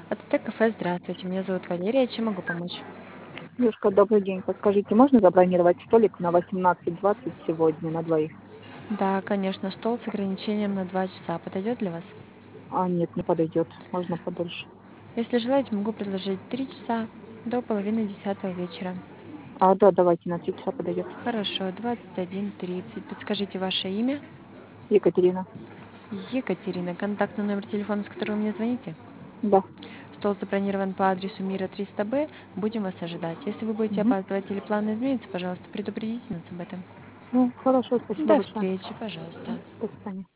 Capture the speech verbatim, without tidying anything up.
АТТ кафе, здравствуйте. Меня зовут Валерия. Чем могу помочь? Девушка, добрый день. Подскажите, можно забронировать столик на восемнадцать двадцать сегодня на двоих? Да, конечно, стол с ограничением на два часа. Подойдет для вас? А, нет, не подойдет. Можно подольше. Если желаете, могу предложить три часа до половины десятого вечера. А, да, давайте на три часа подойдет. Хорошо, двадцать один тридцать. Подскажите ваше имя? Екатерина. Екатерина. Контактный номер телефона, с которого вы мне звоните? Да. Стол забронирован по адресу Мира триста Б. Будем вас ожидать. Если вы будете Мгм. опаздывать или планы изменятся, пожалуйста, предупредите нас об этом. Ну, хорошо, спасибо До большое. встречи, пожалуйста. М, До свидания.